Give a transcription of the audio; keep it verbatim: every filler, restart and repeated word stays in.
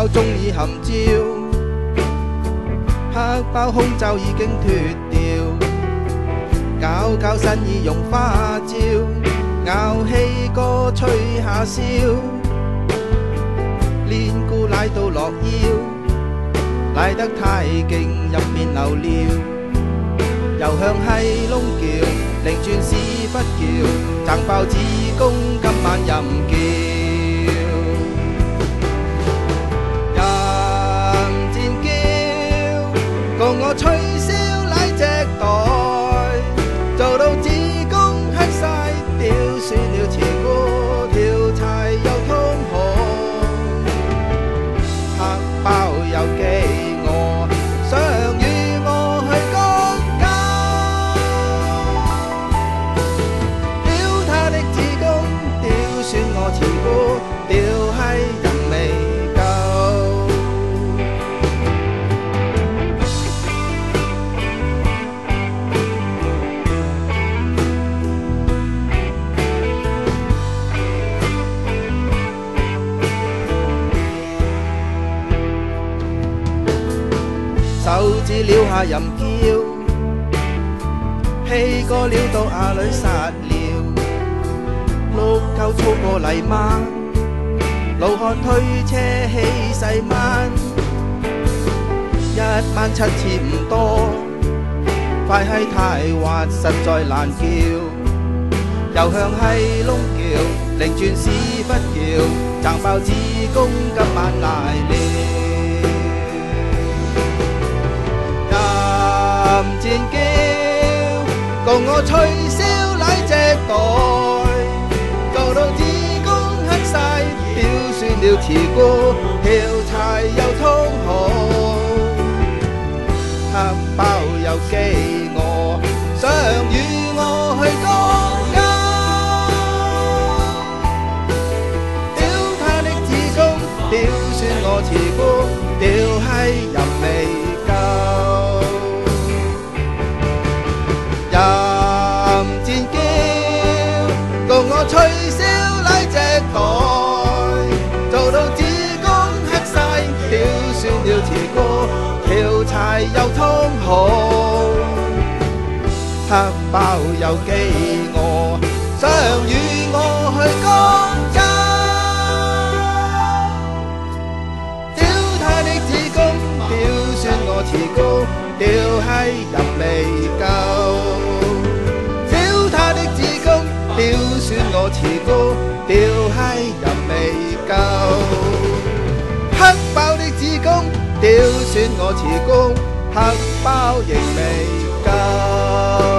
包中已含焦，黑包空罩已經脫掉，搞搞身已用花椒，咬氣歌吹下簫，練鼓拉到落腰，拉得太勁入面流尿，又向閪窿叫，擰轉屎忽叫，撐爆子宮今晚任叫。 共我吹簫奶隻袋，做到子宮黑晒，屌損了慈姑，條柴又通紅，黑包又飢餓，想與我去肛交，屌他的子宮，屌損我慈姑，屌閪人未。 手指撩下任嬌，氣過撩到阿女殺了，碌鳩粗過泥媽，老漢推車氣勢慢，一晚七次唔多，快閪太滑實在難叫，又向閪窿叫，擰轉屎忽叫，撐爆子宮今晚賴了。 尖叫，共我吹簫奶隻袋，做到子宮黑晒，屌損了慈姑，條柴又通紅，黑包又飢餓，想與我去肛交，屌他的子宮，屌損我慈姑，屌閪人未夠。 任戰叫，共我吹簫奶隻袋，做到子宮黑晒，屌損了慈姑，條柴又通紅，黑包又飢餓，想與我去肛交，屌他的子宮，屌損我慈姑，屌閪人未夠。 屌損我慈姑，屌閪人未夠，黑包的子宮，屌損我慈姑，黑包亦未夠。